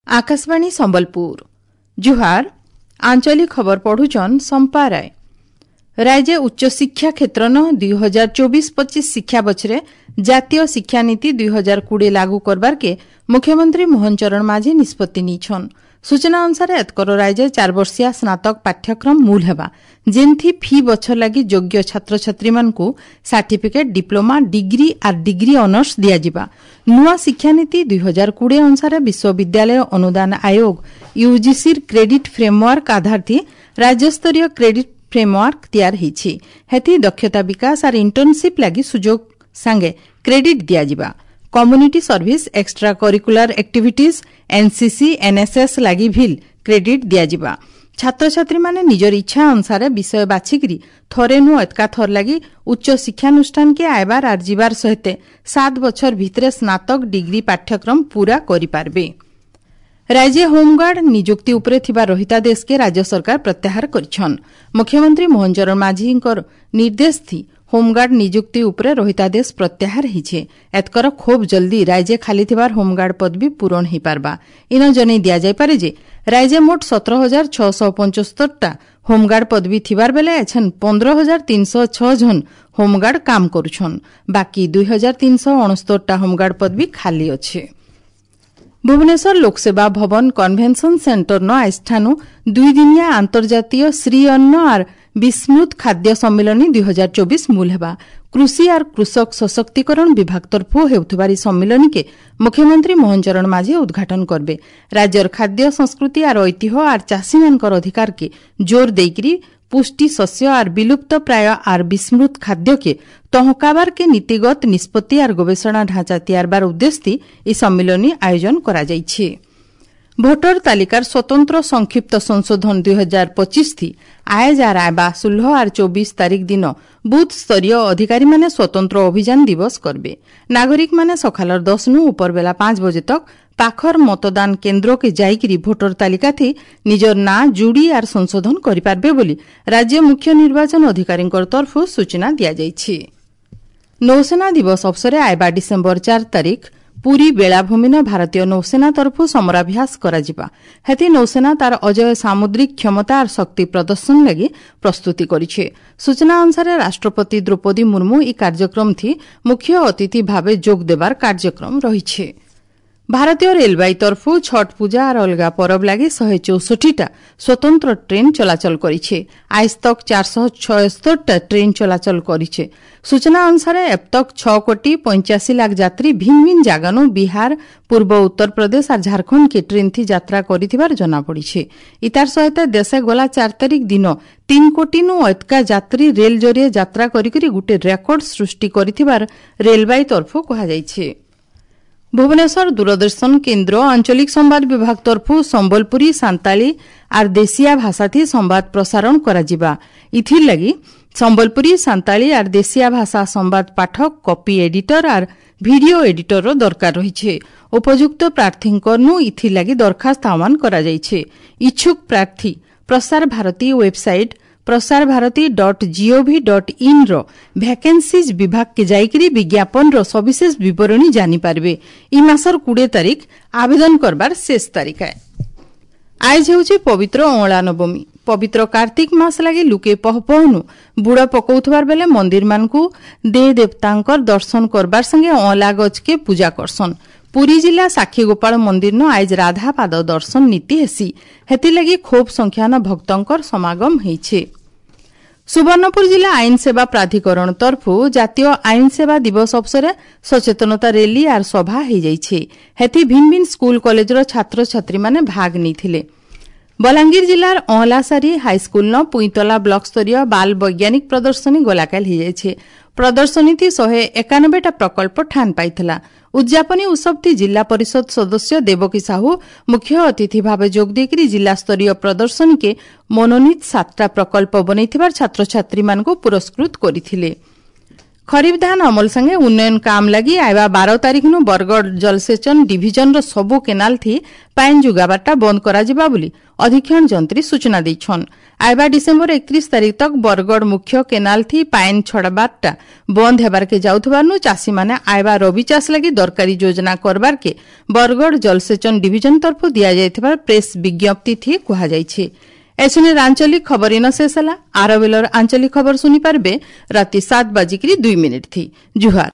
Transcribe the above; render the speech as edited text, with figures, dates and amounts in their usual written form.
आकाशवाणी संबलपुर जुहार आंचलिक खबर पढ़ुचन संपा राय। राज्य उच्च शिक्षा क्षेत्र 2024-25 शिक्षा बछरे जातीय शिक्षा नीति 2020 लागू करबार के मुख्यमंत्री मोहन चरण माझी निष्पत्ति नीछन। सूचना अनुसार एतकर राज्य 4 वर्षिया स्नातक पाठ्यक्रम मूल हेबा जेनथी फी बछर लगी योग्य छात्र छात्री मानकु सर्टिफिकेट डिप्लोमा डिग्री आर डिग्री ऑनर्स दिया जिबा। नुआ शिक्षा नीति 2020 अनुसार विश्वविद्यालय अनुदान आयोग यूजीसी क्रेडिट फ्रेमवर्क आधार थी राज्य स्तरीय क्रेडिट फ्रेमवर्क तैयार हिछि। हेथि दक्षता विकास और इंटर्नशिप लगी सुजोग संगे क्रेडिट दिया जिबा। Community service extra curricular activities NCC NSS लगी भी क्रेडिट दिया जिबा। छात्र छात्री माने निजर इच्छा अनुसार विषय बाछिकरी थरे नु एतका थर लगी उच्च शिक्षानुष्ठान के आयबार आर जीवार सहित 7 बछर भितरे स्नातक डिग्री पाठ्यक्रम पूरा करि पारबे। राज्य होमगार्ड नियुक्ति उपरे थिबा रहितादेश के राज्य सरकार प्रत्याहार करिछन। मुख्यमंत्री मोहन चरण माझींकर निर्देश थी होमगार्ड नियुक्ति उपरे रहितादेश प्रत्याहार हिछे। एतकर खूब जल्दी राज्य खाली थिबार होमगार्ड पदवी पूरण हो पारबा। इन जनै दिया जाय पारे जे राज्य मोट 17,675 टा होमगार्ड पदवी थिबार बेले एछन 15,306 जन होमगार्ड काम करुछन। बाकी 2,369 टा होमगार्ड पदवी खाली अछि। भुवनेश्वर लोकसेवा भवन कन्भेन्सन सेन्टर न आजठानु 2 दिनिया अंतर्जातीय श्री अन्न और विस्मृत खाद्य सम्मिलनी 2024 मूल हेबा। कृषि और कृषक सशक्तिकरण विभाग तरफु हेउथबारी सम्मिलनी के मुख्यमंत्री मोहन चरण माझी उद्घाटन करबे। राज्यर खाद्य संस्कृति और ऐतिह्य और चाषी मानकर अधिकार के जोर देकरी पुष्टि शस्य और विलुप्त प्राय और विस्मृत खाद्य के तहकाबार के नीतिगत निष्पत्ति और गवेषणा ढांचा तैयारबार उद्देश्य ई सम्मिलनी आयोजन करा जायछि। भोटर तालिकार स्वतंत्र संक्षिप्त संशोधन 2025 थी आयज आर आयबा 16 और 24 तारीख दिन बूथ स्तरीय अधिकारी माने स्वतंत्र अभियान दिवस करबे। नागरिक माने सखालर 10 नु ऊपर बेला 5 बजे तक पाखर मतदान केन्द्र के जाइकरी भोटर तालिका थी निजर ना जुड़ी और संशोधन करि पारबे बोली राज्य मुख्य निर्वाचन अधिकारी तरफु सूचना दिया जायछि। नौसेना दिवस अवसर आयबा डिसेम्बर 4 तारीख पूरी बेलाभूमि न भारतीय नौसेना तरफु समराभ्यास कराजिबा। हेति नौसेना तार अजय सामुद्रिक क्षमता और शक्ति प्रदर्शन लगी प्रस्तुति करिछे। सूचना अनुसार राष्ट्रपति द्रौपदी मुर्मू ई कार्यक्रम थी मुख्य अतिथि भावे जोग देबार कार्यक्रम रहिछे। भारतीय रेलवे तरफु छठ पूजा और अलगा परब लगी 164 टा स्वतंत्र ट्रेन चलाचल करिछे। आज तक 476 टा ट्रेन चलाचल करिछे। सूचना अनुसार अब तक 6,85,00,000 यात्री भिन्न भिन्न जगानु बिहार पूर्व उत्तर प्रदेश और झारखंड के ट्रेन थी यात्रा करिथिबार जना पड़िछे। इतार सहित देशे गला 4 तारीख दिन 3 कोटी नु अधिक यात्री रेल जरिए यात्रा करिकरी गुटे रेकर्ड सृष्टि करिथिबार रेलवे तरफु कहा जायछे। भुवनेश्वर दूरदर्शन केन्द्र आंचलिक संवाद विभाग तरफु संबलपुरी सांताली और देसिया भाषा थी संवाद प्रसारण कराजिबा। इथिर लगी संबलपुरी सांताली और देसिया भाषा संवाद पाठक कॉपी एडिटर और वीडियो एडिटर रो दरकार रहिछे। उपयुक्त प्रार्थींकरनु इथिर लगी दरखास्त आह्वान करा जायछे। इच्छुक प्रार्थी प्रसार भारती वेबसाइट prasarbharati.gov.in रो वैकेंसीज विभाग के जाइकरी विज्ञापन रो सविशेष विवरणी जानी पारबे। ई मासर 20 तारीख आवेदन करबार शेष तारीख है। आज हेउछि पवित्र अँला नवमी। पवित्र कार्तिक मास लगी लुके पहपहनु बुड़ पकौथबार बेले मंदिर मानकु दे देवतांकर दर्शन करबार संगे अँला गज के पूजा करसन। पुरी जिला साक्षी गोपाल मंदिर न आज राधा पाद दर्शन नीति हेसी। हेति लगी खूब संख्यान भक्तंकर समागम हेइछे। सुवर्णपुर जिला आईन सेवा प्राधिकरण तरफु जातीय आईन सेवा दिवस अवसर सचेतनता रैली और सभा हो जाइछे। हेति भिन्न भिन्न स्कूल कॉलेज रो छात्र छात्री माने भाग निथिले। बलांगीर जिलार अँलासारी हाईस्कूल न पुईतला ब्लॉक स्तरीय बाल वैज्ञानिक प्रदर्शनी गलाकाल हो जाइछे। प्रदर्शनी थी 191 टा प्रकल्प ठान पाइथला। उद्यापनी उत्सव थी जिला परिषद सदस्य देवकी साहू मुख्य अतिथि भाव जोग देकरी जिला स्तरीय प्रदर्शनी के मनोनीत 7 टा प्रकल्प बनैथिबार छात्र छात्री मानकु पुरस्कृत करिथिले। खरीफ धान अमल संगे उन्नयन काम लगी आयवा 12 तारिख नु बरगड़ जलसेचन डिविजन रो सबो केनाल थी पाइन जुगाबाटा बंद करा जिबा बोली अधीक्षण जंत्री सूचना दैछन। आयवा डिसेंबर 31 तारिख तक बरगड़ मुख्य केनाल थी पाइन छड़बाटा बंद हेबार के जाउथबार नु चासी माने आयवा रबी चाष लगी दरकारी योजना करबार के बरगड़ जलसेचन डिविजन तरफ दिया जायथिबार प्रेस विज्ञप्ति थी कुहा जायछि। एसने आंचलिक खबर इन शेष हला। आर बेलर आंचलिक खबर सुनी पारबे राति 7:02 थी। जुहार।